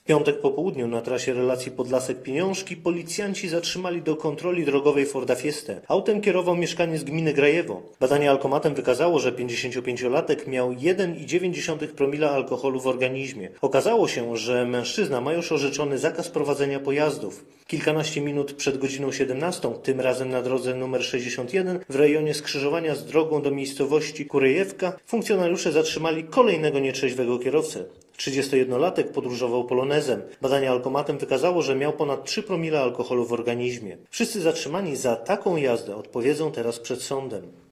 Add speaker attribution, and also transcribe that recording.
Speaker 1: W piątek po południu na trasie relacji Podlasek-Pieniążki policjanci zatrzymali do kontroli drogowej Forda Fiestę. Autem kierował mieszkaniec gminy Grajewo. Badanie alkomatem wykazało, że 55-latek miał 1,9 promila alkoholu w organizmie. Okazało się, że mężczyzna ma już orzeczony zakaz prowadzenia pojazdów. Kilkanaście minut przed godziną 17, tym razem na drodze nr 61 w rejonie skrzyżowania z drogą do miejscowości Kurejewka, funkcjonariusze zatrzymali kolejnego nietrzeźwego kierowcę. 31-latek podróżował polonezem. Badanie alkomatem wykazało, że miał ponad 3 promile alkoholu w organizmie. Wszyscy zatrzymani za taką jazdę odpowiedzą teraz przed sądem.